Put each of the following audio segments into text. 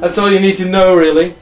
That's all you need to know, really.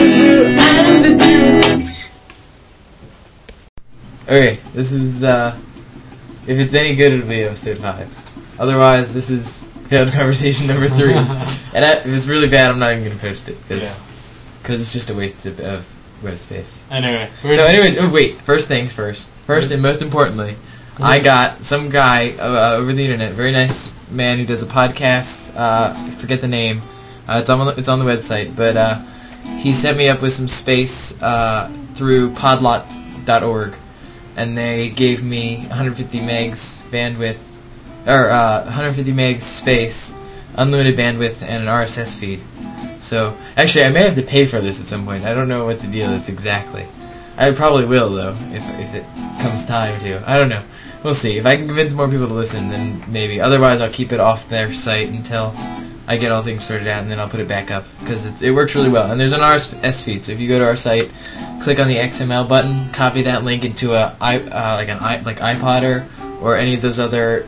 Okay, this is, if it's any good, it'll be episode 5. Otherwise, this is failed conversation number 3. And if it's really bad, I'm not even going to post it, because it's just a waste of web space. Anyway. First things first. First and most importantly, I got some guy over the internet, very nice man who does a podcast, I forget the name, it's on the website, but he set me up with some space through podlot.org, and they gave me 150 megs bandwidth, or 150 megs space, unlimited bandwidth, and an RSS feed. So, actually, I may have to pay for this at some point. I don't know what the deal is exactly. I probably will, though, if it comes time to. I don't know. We'll see. If I can convince more people to listen, then maybe. Otherwise, I'll keep it off their site until I get all things sorted out, and then I'll put it back up, because it works really well. And there's an RSS feed, so if you go to our site, click on the XML button, copy that link into an iPod or any of those other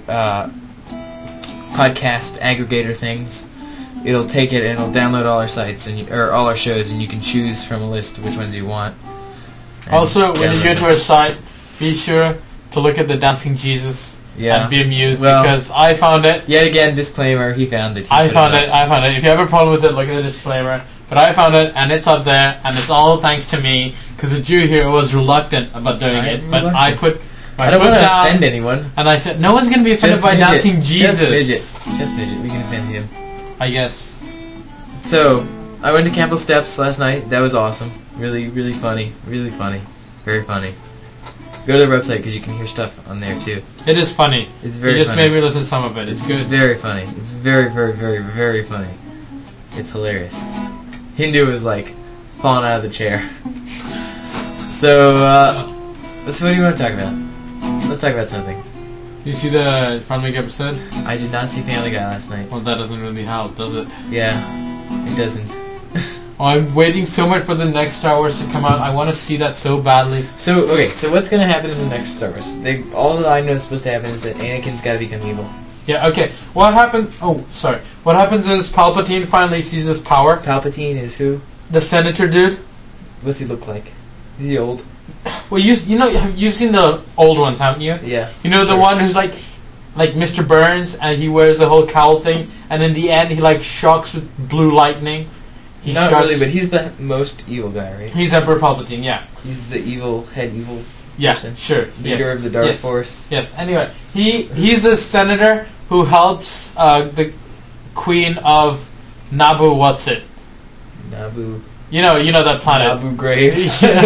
podcast aggregator things. It'll take it and it'll download all our sites or all our shows, and you can choose from a list which ones you want. Also, when you go to our site, be sure to look at the Dancing Jesus and be amused, because I found it. Yet again, disclaimer, he found it. I found it. If you have a problem with it, look at the disclaimer. But I found it, and it's up there, and it's all thanks to me, because the Jew here was reluctant about doing it, but I put my foot down. I don't want to offend anyone. And I said, no one's going to be offended by Dancing Jesus. Just midget. We can offend him. I guess. So, I went to Campbell Steps last night. That was awesome. Really, really funny. Really funny. Very funny. Go to their website because you can hear stuff on there too. It is funny. It's very funny. You just made me listen to some of it. It's good. Very funny. It's very, very, very, very funny. It's hilarious. Hindu was like falling out of the chair. So what do you want to talk about? Let's talk about something. You see the Family Guy episode? I did not see Family Guy last night. Well, that doesn't really help, does it? Yeah, it doesn't. I'm waiting so much for the next Star Wars to come out. I want to see that so badly. So what's going to happen in the next Star Wars? All that I know is supposed to happen is that Anakin's got to become evil. Yeah, okay. What happened... Oh, sorry. What happens is Palpatine finally sees his power. Palpatine is who? The senator dude. What's he look like? Is he old? Well, you've seen the old ones, haven't you? Yeah. You know the one who's like Mr. Burns, and he wears the whole cowl thing, and in the end he shocks with blue lightning. Not really, but he's the most evil guy, right? He's Emperor Palpatine, yeah. He's the evil person. Sure. Leader of the Dark Force. Yes. Anyway, he's the senator who helps the Queen of Naboo. What's it? Naboo. You know that planet. Abu Grave.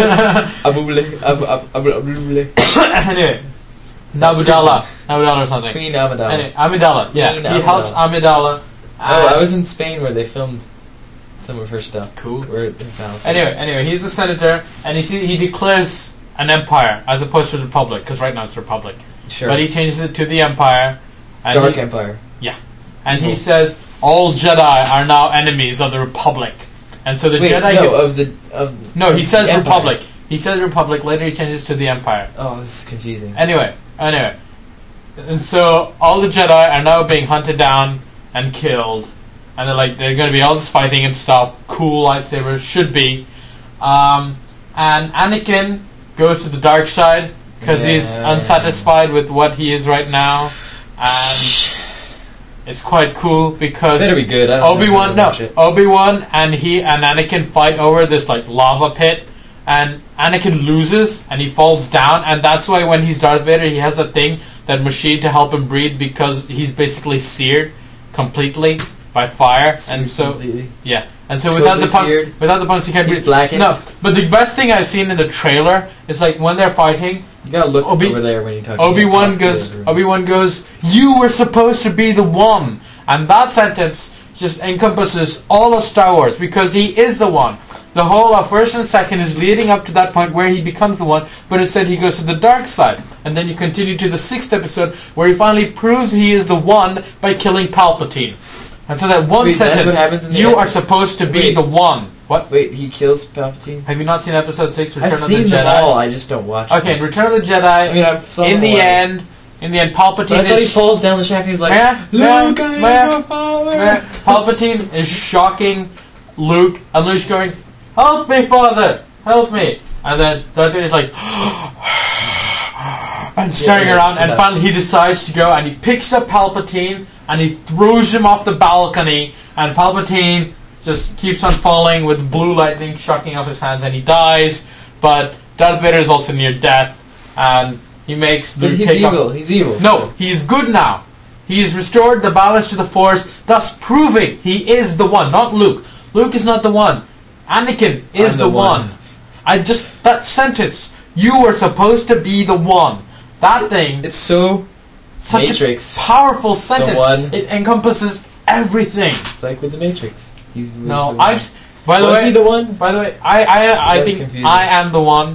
Anyway, Nabudala or something. Queen Amidala. Anyway, Amidala. Yeah, he helps Amidala. I was in Spain where they filmed some of her stuff. Cool. Anyway, he's the senator, and he declares an empire as opposed to the republic, because right now it's a republic. Sure. But he changes it to the empire. And Dark Empire. Yeah. And he says all Jedi are now enemies of the republic. And so the Jedi... No, he says republic. He says republic, later he changes to the empire. Oh, this is confusing. Anyway. And so all the Jedi are now being hunted down and killed. And they're going to be all this fighting and stuff. Cool lightsabers, should be. And Anakin goes to the dark side because he's unsatisfied with what he is right now. And it's quite cool because better be good. Obi-Wan and Anakin fight over this lava pit, and Anakin loses and he falls down, and that's why when he's Darth Vader he has that thing, that machine to help him breathe, because he's basically seared completely by fire. Seared and so completely. Yeah. And so without the punch he can't breathe. He's blackened. No, but the best thing I've seen in the trailer is when they're fighting, you gotta look over there when you talk. Obi-Wan goes, "You were supposed to be the one," and that sentence just encompasses all of Star Wars, because he is the one. The whole of first and second is leading up to that point where he becomes the one, but instead he goes to the dark side, and then you continue to the 6th episode where he finally proves he is the one by killing Palpatine. And so that one sentence, what happens in the you are supposed to be the one. What? Wait, he kills Palpatine? Have you not seen episode 6, Return of the Jedi? I've seen them all, I just don't watch them. Okay, in Return of the Jedi, in the end, Palpatine I thought he falls down the shaft and he's like, Luke, I am your father. Palpatine is shocking Luke, and Luke's going, "Help me, Father! Help me!" And then Darth Vader's like, and staring around, and finally he decides to go, and he picks up Palpatine, and he throws him off the balcony, and Palpatine just keeps on falling with blue lightning shocking off his hands, and he dies. But Darth Vader is also near death, and he makes Luke take off. He's evil. No, he's good now. He has restored the balance to the Force, thus proving he is the one, not Luke. Luke is not the one. Anakin is the one. That sentence, "You were supposed to be the one." That thing. It's so such Matrix. a powerful sentence. The one. It encompasses everything. It's like with the Matrix. He's No, the one. By the Was way, he the one? By the way, I think confusing. I am the one.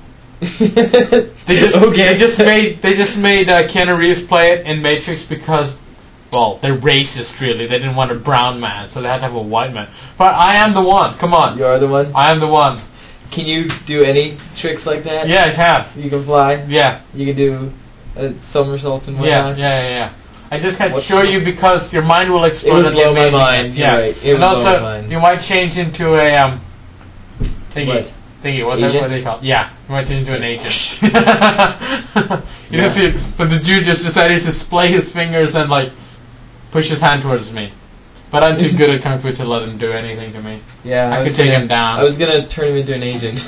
They just made Keanu Reeves play it in Matrix because, well, they're racist really. They didn't want a brown man, so they had to have a white man. But I am the one. Come on. You are the one? I am the one. Can you do any tricks like that? Yeah, I can. You can fly? Yeah. You can do somersaults and Yeah, whatnot? yeah. I just can't show you because your mind will explode at the blow my amazingness. mind. Yeah. You're right. It And would blow my also, mind. you might change into a thingy. What? Thingy. What Agent? they call? Yeah, you might change into an agent. You know, see, but the Jew just decided to splay his fingers and like push his hand towards me. But I'm too good at kung fu to let him do anything to me. Yeah, I could take him down. I was gonna turn him into an agent.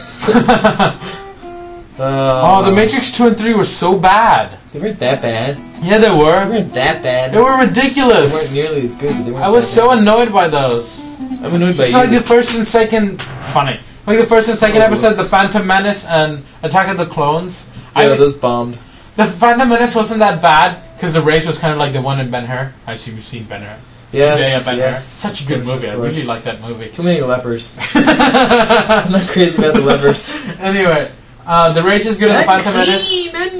The Matrix 2 and 3 were so bad. They weren't that bad. Yeah, they They were. weren't that bad. They were ridiculous. They weren't nearly as good, but they weren't I was that so bad. annoyed by those. I'm annoyed by It's you. like the first and second... Funny. Like the first and second episode, The Phantom Menace and Attack of the Clones. Yeah, those bombed. The Phantom Menace wasn't that bad, because the race was kind of like the one in Ben-Hur. I assume you've seen Ben-Hur. Yes, Ben-Hur. yes. Such a good movie. I really like that movie. Too many lepers. I'm not crazy about the lepers. Anyway, the race is good in The Phantom Menace.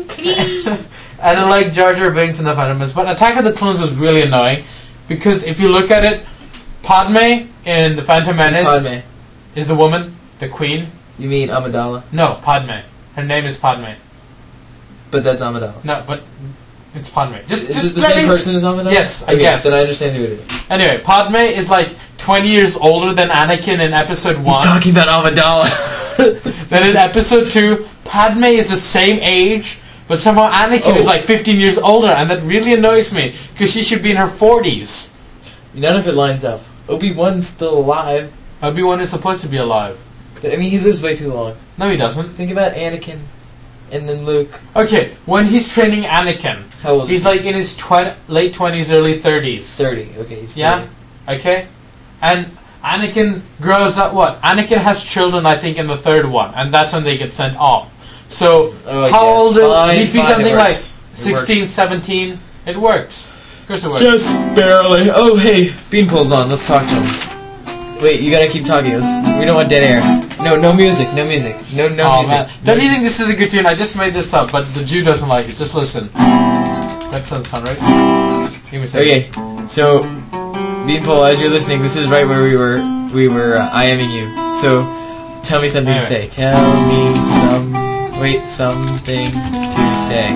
And I like Jar Jar Binks in The Phantom Menace. But Attack of the Clones was really annoying, because if you look at it, Padme in The Phantom Menace Padme. is the woman, the queen. You mean Amidala? No, Padme. Her name is Padme. But that's Amidala. No, but it's Padme. Is it the same person as Amidala? Yes, I Okay, guess. Then I understand who it is. Anyway, Padme is like 20 years older than Anakin in Episode 1. He's talking about Amidala. Then in Episode 2, Padme is the same age, but somehow Anakin is like 15 years older, and that really annoys me, because she should be in her 40s. None of it lines up. Obi-Wan's still alive. Obi-Wan is supposed to be alive. But, I mean, he lives way too long. No, he doesn't. Think about Anakin and then Luke. Okay, when he's training Anakin, How old is he's like in his late 20s, early 30s. 30. Okay, he's 30. Yeah? Okay? And Anakin grows up, what? Anakin has children, I think, in the third one, and that's when they get sent off. So, how old is... He'd be something like 16, 17. It works. Of course it works. Just barely. Oh, hey, Beanpole's on. Let's talk to him. Wait, you gotta keep talking. We don't want dead air. No music. No music. No Oh, music. man. Don't you think this is a good tune? I just made this up, but the Jew doesn't like it. Just listen. That sounds right. Give me a second. Okay, so Beanpole, as you're listening, this is right where we were IMing you. So tell me something to say. Tell me something to say.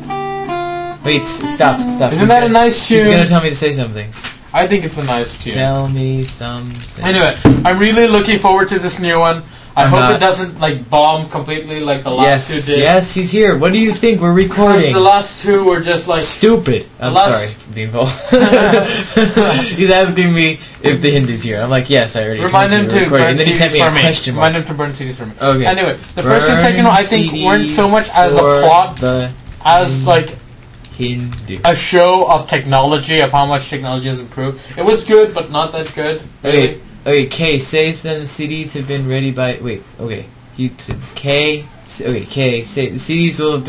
Wait, stop. Isn't that a nice tune? He's gonna tell me to say something. I think it's a nice tune. Tell me something. Anyway, I'm really looking forward to this new one. I hope it doesn't like bomb completely like the last two did. Yes, he's here. What do you think? We're recording. Because the last two were just like stupid. I'm sorry, Beanpole. He's asking me if the Hindu's here. I'm like, yes, I already. Remind him to burn and then he sent me CDs a for me. question mark. Remind him to burn CDs for me. Okay. Anyway, the first and second one I think weren't so much as a plot as like Hindu. a show of technology, of how much technology has improved. It was good, but not that good. Really. Okay, K, say then the CDs have been ready by... Wait, okay. K, say the CDs will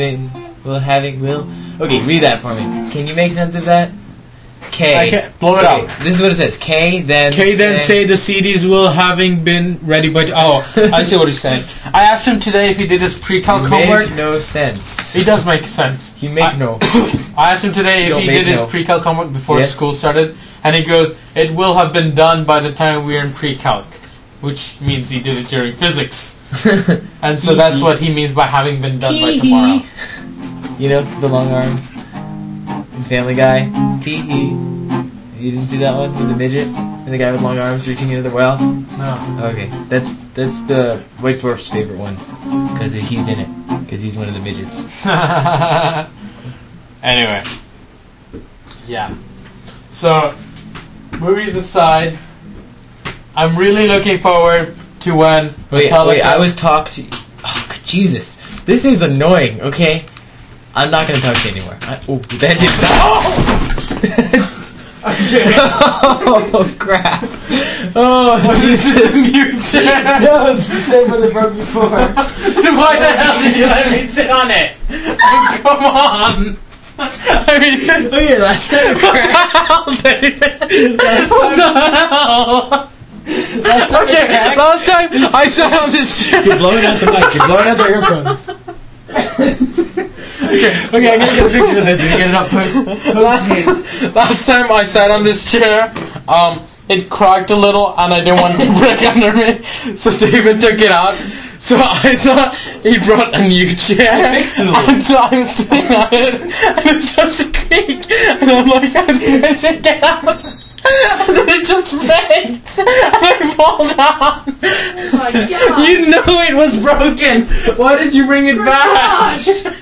Okay, read that for me. Can you make sense of that? K. I can't, blow it out. This is what it says. K, then say the CDs will having been ready by... Oh, I see what he's saying. I asked him today if he did his pre-calc homework. Make no sense. He does make sense. You make no. I asked him today if he did his pre-calc homework before school started, and he goes, it will have been done by the time we're in pre-calc, which means he did it during physics. And so that's what he means by having been done by tomorrow. You know, the long arms in Family Guy. Tee-hee. You didn't see that one with the midget and the guy with long arms reaching into the well? No. Okay, that's the White Dwarf's favorite one because he's in it because he's one of the midgets. Anyway. Yeah. So, movies aside, I'm really looking forward to when Wait, I was talking. Oh, Jesus, this is annoying. Okay, I'm not gonna talk to you anymore. That did not. Okay. Oh crap! Oh, This is a new chair. no, it's the same one that broke before. Why the hell did you let me sit on it? Oh, come on. I mean, Look at last time it cracked. what the hell? Okay, last time I sat on this chair. You're blowing out the mic. You're blowing out the earphones. Okay, I'm gonna get a picture of this and get it up post. Last time I sat on this chair, it cracked a little and I didn't want it to break under me, so David took it out. So I thought he brought a new chair. Fixed it a little. And so I'm sitting on it and it starts to creak and I'm like, I think I should get out. And then it just breaks and I fall down. Oh my god. You know it was broken. Why did you bring it back?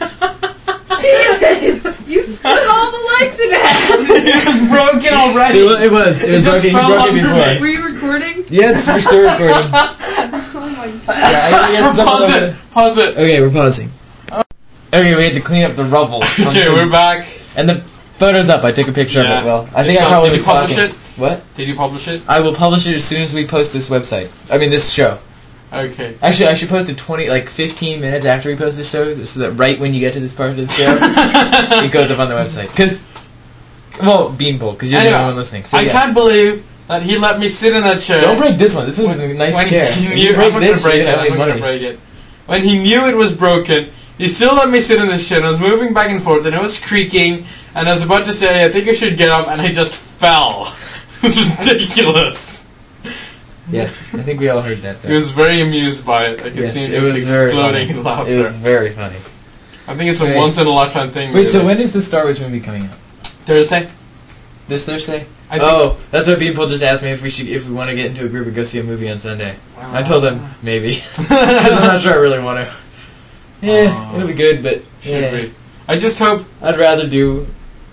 Jesus! You split all the legs in half! It was broken already. It was just broken. He fell broke it under before. me. Were you recording? Yeah, we're still recording. Oh my god. Pause it. Pause it. Okay, we're pausing. Okay, we had to clean up the rubble. Okay, we're back. And the photo's up. I took a picture of Yeah. it. Well, I think It's I up. probably Did was you publish talking. it? What? Did you publish it? I will publish it as soon as we post this website. I mean, this show. Okay. Actually, I should post it 15 minutes after we post the show, so that right when you get to this part of the show, it goes up on the website. Beanpole, because you're the Anyway, only one listening. So I yeah. can't believe that he let me sit in that chair. Don't break this one. This was a nice when chair. He If knew, you break I'm this, not you're gonna gonna break it. I'm have not money. gonna break it. When he knew it was broken, he still let me sit in this chair. And I was moving back and forth, and it was creaking. And I was about to say, I think I should get up, and I just fell. It was ridiculous. Yes, I think we all heard that. He was very amused by it. I could Yes, see him it just was very exploding funny. in laughter. It was very funny. I think it's a Wait. once in a lifetime thing. Wait, so really. when is the Star Wars movie coming out? Thursday? This Thursday? I think- Oh, that's what people just asked me if we want to get into a group and go see a movie on Sunday. I told them maybe. 'Cause I'm not sure I really want to. Yeah, it'll be good, but Should yeah. be. I just hope I'd rather do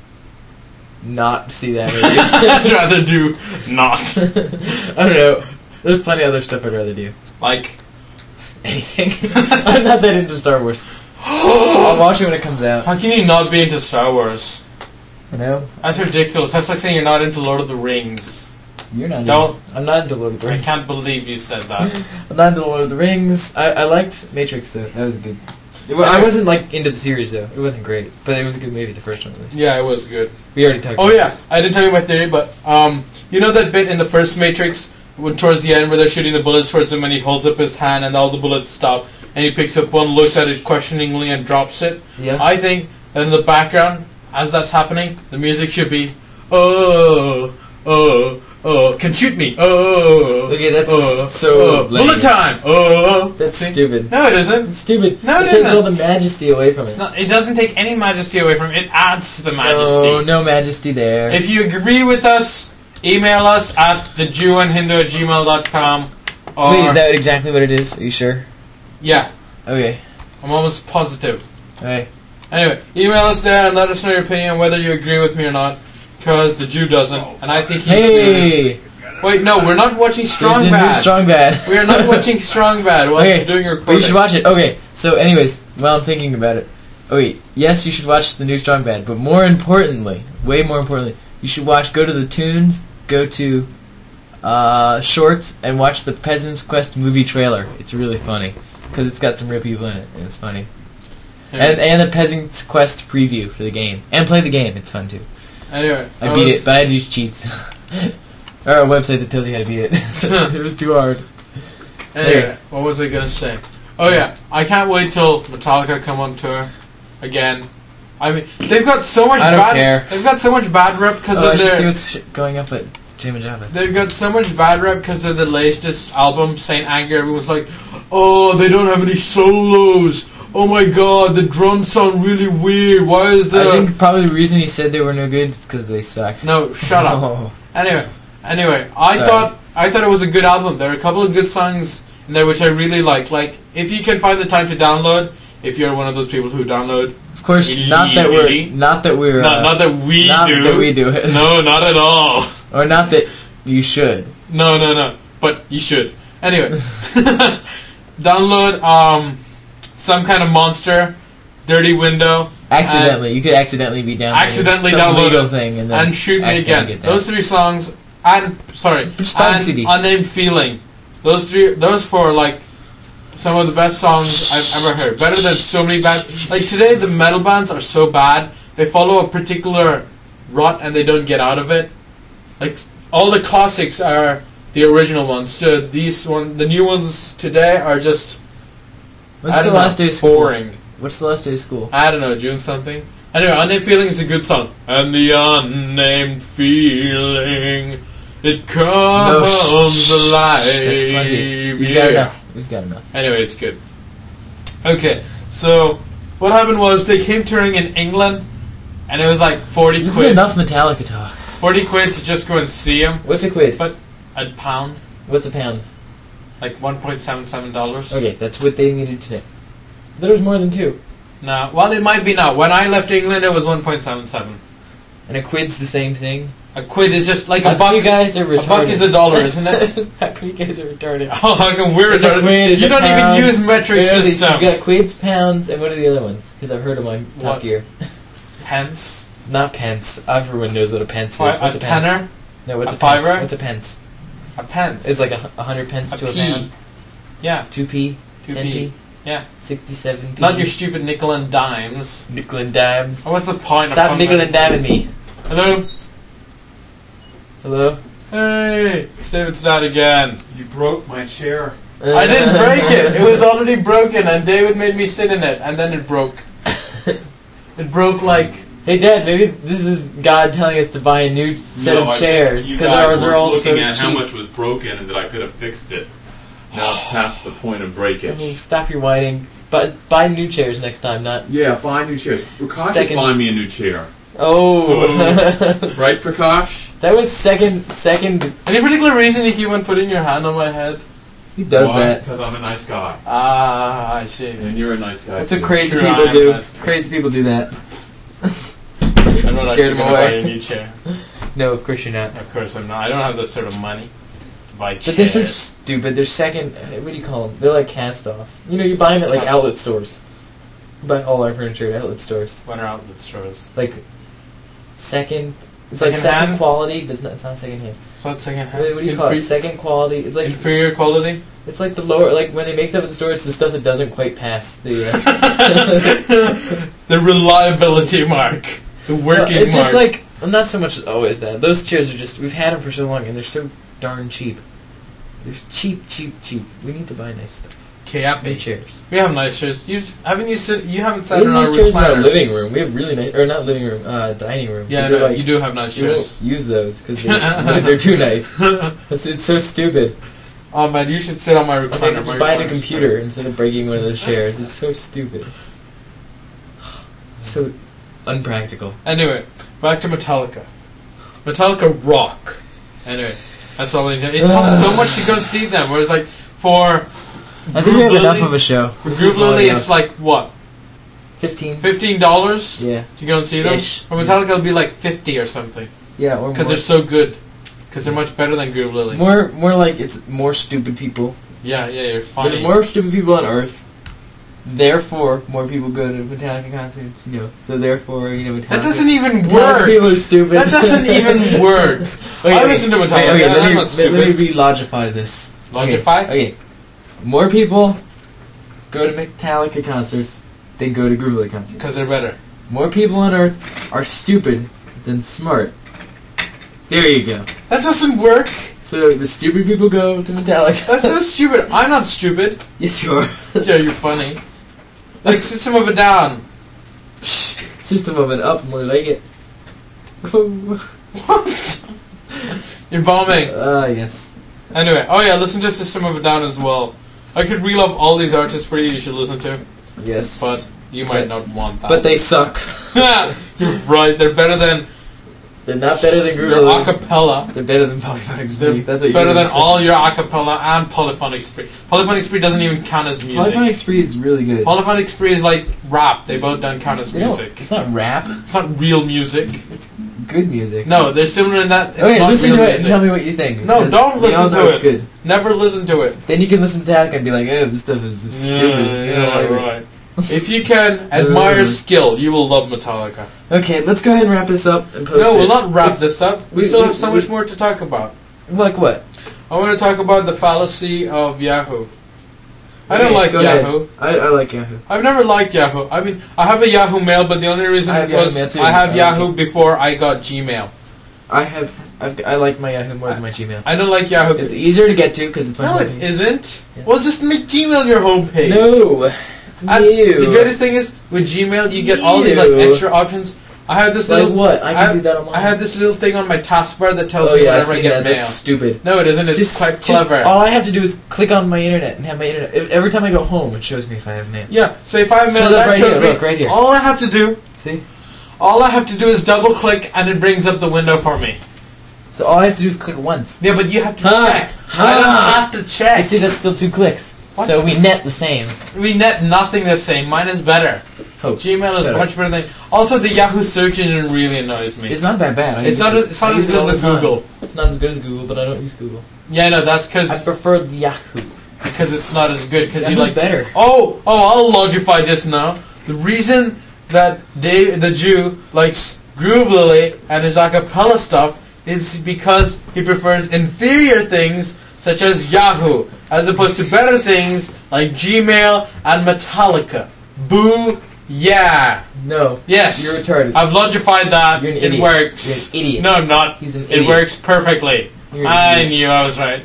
not see that movie. I'd rather do not. I don't know. There's plenty of other stuff I'd rather do. Like, Anything. I'm not that into Star Wars. I'll watch it when it comes out. how can you not be into Star Wars? You know? That's ridiculous. That's like saying you're not into Lord of the Rings. You're not. Don't. I'm not into Lord of the I Rings. can't believe you said that. I'm not into Lord of the Rings. I liked Matrix though. That was good. I wasn't like into the series though. It wasn't great, but it was a good movie. The first one was. Yeah, it was good. We already talked. Oh about yeah, this. I didn't tell you my theory, but you know that bit in the first Matrix when towards the end where they're shooting the bullets towards him and he holds up his hand and all the bullets stop and he picks up one, looks at it questioningly and drops it. Yeah. I think that in the background, as that's happening, the music should be oh can shoot me Okay, that's so lame. bullet time That's See? stupid. No, it isn't. It's stupid. No, it it takes isn't. all the majesty away from It's it. not. It doesn't take any majesty away from it. It adds to the majesty. Oh, no majesty there. If you agree with us, email us at thejewandhindu@gmail.com. Or Wait, is that exactly what it is? Are you sure? yeah, Okay. I'm almost positive. Okay. Anyway, email us there and let us know your opinion whether you agree with me or not. Because the Jew doesn't, and I think he's. Hey! Wait, no, we're not watching Strong There's a new Bad. Strong Bad. We are not watching Strong Bad while Okay, we're doing a but recording. you should watch it. Okay, so anyways, while I'm thinking about it. Oh wait, yes, you should watch the new Strong Bad, but more importantly, way more importantly, you should go to the Tunes, go to Shorts, and watch the Peasant's Quest movie trailer. It's really funny, because it's got some real people in it, and it's funny. And the Peasant's Quest preview for the game. And play the game, it's fun too. Anyway, I beat it, but I had to use cheats. Or a website that tells you how to beat it. It was too hard. Anyway, what was I gonna say? Oh yeah, I can't wait till Metallica come on tour again. I mean, they've got so much I don't bad. care. They've got so much bad rep because Oh, I of should see their. what's going up at Jam and Java. They've got so much bad rep because of the latest album, Saint Anger. Everyone's like, "Oh, they don't have any solos. Oh my God, the drums sound really weird. Why is I the?" think probably the reason he said they were no good is because they suck. No, shut up. Oh. Anyway, I Sorry. thought I thought it was a good album. There are a couple of good songs in there which I really like. Like, if you can find the time to download, if you're one of those people who download. Of course, not that we do. Not that we do it. No, not at all. Or not that you should. No. But you should. Anyway, download Some Kind of Monster, Dirty Window. Accidentally, you could accidentally be downloading some download legal it thing and Shoot Me Again. Those 3 songs, and CD. Unnamed Feeling. Those 4 are like some of the best songs I've ever heard. Better than so many bad. Like today, the metal bands are so bad. They follow a particular rut and they don't get out of it. Like all the classics are the original ones. So the new ones today are just. What's the last day of school? Boring. What's the last day of school? I don't know, June something. Anyway, Unnamed Feeling is a good song. And the unnamed feeling, it comes alive. That's plenty. We've got enough. Anyway, it's good. Okay, so what happened was they came touring in England, and it was like 40 This quid. is enough Metallica talk. 40 quid to just go and see them. What's a quid? But a pound, What's a pound? like $1.77. Okay, that's what they needed today. There was more than 2. No, well, it might be now. When I left England, it was 1.77. And a quid's the same thing? A quid is just like How a buck. you guys are retarded. A buck is $1, isn't it? How come you guys are retarded? Oh, how come we're It's a retarded? quid, it's You a don't pound. even use metric Really, system. so you got quids, pounds, and what are the other ones? Because I've heard them on Top What? Gear. Pence. Not pence. Everyone knows what a pence is. A What's a pence? tenner. No, what's A a, fiver? pence? What's a pence? A pence. It's like 100 pence a to a p. pound. Yeah. 2p. 2p. 10p. Yeah. 67p. Not your stupid nickel and dimes. nickel and dimes. Oh, what's the point Stop of nickel and diming me. Hello? Hello? Hey, David's dad again. You broke my chair. I didn't break it. It was already broken, and David made me sit in it, and then it broke. It broke like. Hey Dad, maybe this is God telling us to buy a new set of chairs You because guys ours are were all so looking at cheap. how much was broken and that I could have fixed it. Now it's past the point of Oh, breakage. stop your whining. But buy new chairs next time, not. Yeah, buy new chairs. Prakash is Second- buying me a new chair. Oh. Right, Prakash? That was second. Any particular reason you keep on putting your hand on my head? He does Why? that. Because I'm a nice guy. Ah, I see. And you're a nice guy. That's what too. crazy Sure, people I am do. nice. Crazy people do that. I'm not Scared actually him gonna away. buy a new chair. No, of course you're not. Of course I'm not. I don't have the sort of money to buy chairs. But they're so stupid. They're second. What do you call them? They're like cast-offs. You know, you buy them at like Cast- outlet stores. You buy all our furniture at outlet stores. What are outlet stores? Like second. It's like Second second hand? quality, but it's not second hand. So that's second hand. What do you call it? Second quality. It's like Inferior quality? it's like the lower. Like when they make stuff at the store, it's the stuff that doesn't quite pass the. The reliability mark. The working It's mark. just like not so much always that. Those chairs are just we've had them for so long and they're so darn cheap. They're cheap. We need to buy nice stuff. New Kayapi. chairs. We have nice chairs. You haven't sat We in our have nice chairs in our recliners. living room. We have really nice, or not living room, dining room. Yeah, But they're no, like, you do have nice you won't chairs. use those because they're too nice. It's so stupid. Oh man, you should sit on my I recliner. think My just buying a recliner's computer instead of breaking one of those chairs. It's so stupid. It's so unpractical. great. Anyway, back to Metallica. Metallica rock. Anyway, that's all I need. It costs so much to go see them. Whereas like for I think we have enough of a show. For Groove Lily, it's like what? 15. $15 Yeah. to go and see them. Ish. For Metallica, it'll be like 50 or something Yeah, or because more. they're so good. Because they're much better than Groove Lily. More like it's more stupid people. Yeah, you're funny. There's more stupid people on Earth. Therefore, more people go to Metallica concerts. You know, so therefore, you know, Metallica. That doesn't even Metallica work. people are stupid. That doesn't even work. I listen to Metallica. Okay, I'm not let me stupid. re-logify this. Logify? Okay. More people go to Metallica concerts than go to Groove Lily concerts. Because they're better. More people on Earth are stupid than smart. There you go. That doesn't work. So the stupid people go to Metallica. That's so stupid. I'm not stupid. Yes, you are. Yeah, you're funny. Like System of a Down. System of an Up, more like it. What? You're bombing. Yes. Anyway, oh yeah, listen to System of a Down as well. I could reel off all these artists for you should listen to, Yes. but you might not want that. But they suck. You're right, they're better than They're not better than Your Groovily. acapella. They're better than Polyphonic They're Spree. That's what you're better gonna than say. all your acapella and polyphonic spree. Polyphonic spree doesn't even count as music. Polyphonic Spree is really good. Polyphonic spree is like rap. They both don't count as They don't- music. It's not rap. It's not real music. Good music. No, they're similar in that. It's Okay, not listen real to it music. and tell me what you think. No, because don't we all listen know to it's it. good. Never listen to it. Then you can listen to Metallica and be like, "Oh, this stuff is stupid." You know, Yeah, like- right. If you can admire skill, you will love Metallica. Okay, let's go ahead and wrap this up and post No, it. we'll not wrap It's- this up. We we- still we- have so we- much more to talk about. Like what? I want to talk about the fallacy of Yahoo. I don't Okay, like go ahead. Yahoo. I like Yahoo. I've never liked Yahoo. I mean, I have a Yahoo Mail, but the only reason I have was Yahoo Mail too. I have I like Yahoo it. before I got Gmail. I like my Yahoo more than my Gmail. I don't like Yahoo. It's easier to get to because it's my No, it homepage. isn't. Yeah. Well, just make Gmail your homepage. No. And Ew. the greatest thing is with Gmail, you get all these like Ew. extra options. I have this Like little. what? I can do that on mine. I have this little thing on my taskbar that tells Oh me yeah, whenever I see get that. mail. That's stupid. No, it isn't. It's quite clever. all I have to do is click on my internet and have my internet. Every time I go home, it shows me if I have mail. Yeah. So if I have mail, Shows up that right shows here, me. look, right here. All I have to do. See? All I have to do is double click, and it brings up the window for me. So all I have to do is click once. Yeah, but you have to Ha! check. Ha! I don't have to check. You see, that's still 2 clicks. What? So we net the same. We net nothing the same. Mine is better. Oh, Gmail is shut up. much better than. Also, the Yahoo search engine really annoys me. It's not that bad. I It's use not. it. It's not I as use it good all as the the time. Google. Not as good as Google, but I don't use Google. Yeah, no, that's I because prefer the Yahoo. it's not as good. Because you Yahoo's like. better. Oh, I'll logify this now. The reason that Dave, the Jew, likes Groovily and his acapella stuff is because he prefers inferior things such as Yahoo, as opposed to better things like Gmail and Metallica. Boo, yeah. No. Yes. You're retarded. I've logified that. You're an It idiot. works. You're an idiot. No, I'm not. He's an It idiot. works perfectly. You're an I idiot. knew I was right.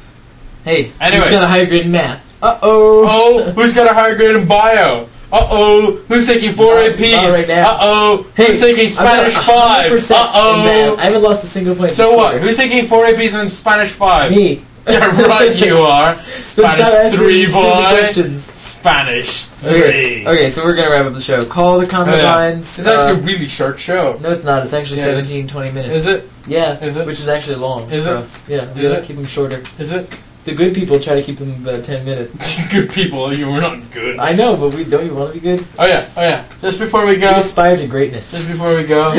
Hey, Anyway. he's got a higher grade in math. Uh-oh. Oh, who's got a higher grade in bio? Uh-oh, who's taking 4 Not- APs? not right now. Uh-oh, Hey, who's taking Spanish 5? 100% in Uh-oh. math. I haven't lost a single point. So this what? quarter. Who's taking 4 APs in Spanish 5? Me. Yeah, right you are. But stop Spanish asking 3, these stupid boy. questions. Spanish 3. Okay, so we're gonna wrap up the show. Call the comment Oh, yeah. lines. It's actually a really short show. no, it's not. It's actually Yeah, it is. 17, 20 minutes. Is it? Yeah, Is it? which is actually long Is for it? us. Yeah, we Is gotta it? keep them shorter. Is it? The good people try to keep them about 10 minutes. Good people, you were not good. I know, but we don't. You want to be good? Oh yeah. Just before we We go, aspire to greatness. just before we go,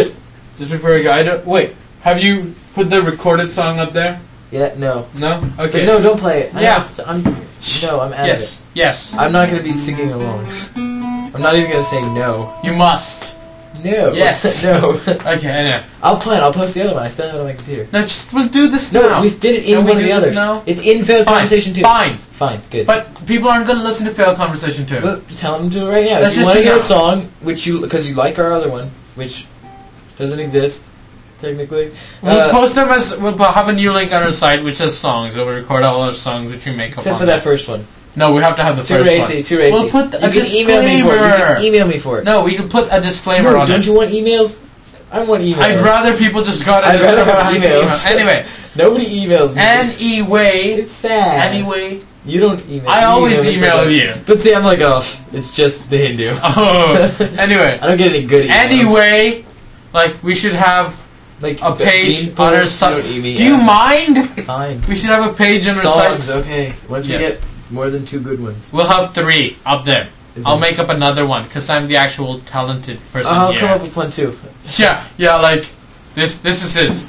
I don't, wait, have you put the recorded song up there? Yeah, no. No? But Okay. no, don't play it. Yeah. I'm out of Yes, yes. it. I'm not gonna be singing along. I'm not even gonna say no. You must. No. Yes. no. Okay, I know. I'll play it. I'll post the other one. I still have it on my computer. No, just we'll do this No, now. we did it in Can we one of do the this others. now? It's in failed Fine. conversation too. Fine. Fine. Good. But people aren't going to listen to Fail Conversation 2. Well, tell them to do it right now. Let's If you just want to do hear a now. song, which you because you like our other one, which doesn't exist technically. We'll post them as, we'll have a new link on our site which says songs. We'll record all our songs which we make up except on for that first one. No, we have to have the Too first racy. one. Too racy. We'll put you a can email me for it. You disclaimer. can email me for it. No, we can put a disclaimer No, on don't it. you want emails? I want emails. I'd rather people just got I'd it. rather have emails. Anyway, Nobody emails me. anyway, it's sad. anyway. You don't email. I you always me email sometimes. you. But see, I'm like, oh, it's just the Hindu. Oh, anyway. I don't get any good emails. Anyway, like we should have like a page Beanpole, on our you site. don't email. Do you mind? Fine. We should have a page on our Songs, site. okay. Once we Yes. get more than 2 good ones. We'll have 3 up there. I'll make up another one because I'm the actual talented person I'll here. come up with one too. Yeah, like this is his.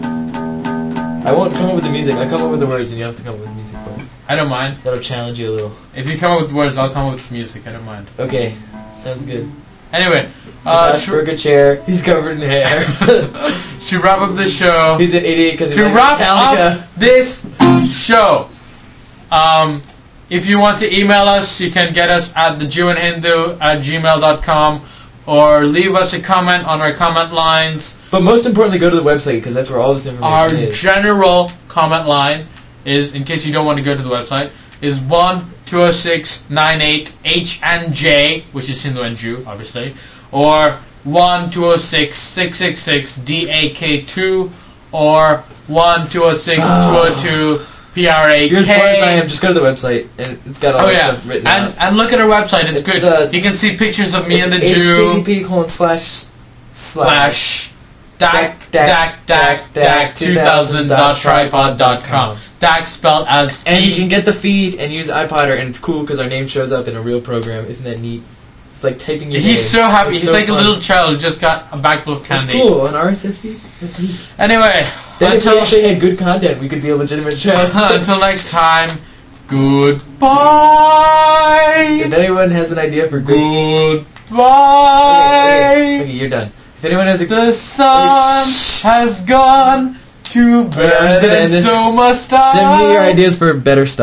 I won't come up with the music. I come up with the words, and you have to come up with the music for it. I don't mind. That'll challenge you a little. If you come up with words, I'll come up with music. I don't mind. Okay, sounds good. Anyway, Josh for a good chair. He's covered in hair. to wrap up the show. He's an idiot because he To likes wrap Metallica. up this show, if you want to email us, you can get us at thejewandhindu@gmail.com or leave us a comment on our comment lines. But most importantly, go to the website because that's where all this information Our is. general comment line is, in case you don't want to go to the website, is 1-206-98-H&J, which is Hindu and Jew, obviously, or 1-206-666-DAK2, or 1-206-202-PRAK. If you're as bored as I am, just go to the website and it's got all Oh that yeah, stuff written out. and look at our website. It's good. It's, You can see pictures of me and the It's Jew. http:// DAC2000.tripod.com. DAC spelled as And you can get the feed and use iPodder, and it's cool because our name shows up in a real program. Isn't that neat? It's like typing your name. He's so happy. It's He's so like fun. a little child who just got a bag full of That's candy. cool. An RSS feed? That's neat. Anyway, Then if we until, actually had good content, we could be a legitimate show. until next time, goodbye. If anyone has an idea for good... Goodbye. Okay, you're done. If anyone has a... The sun has gone to I'm just bed, gonna and end this. so must I. Send me your ideas for better stuff.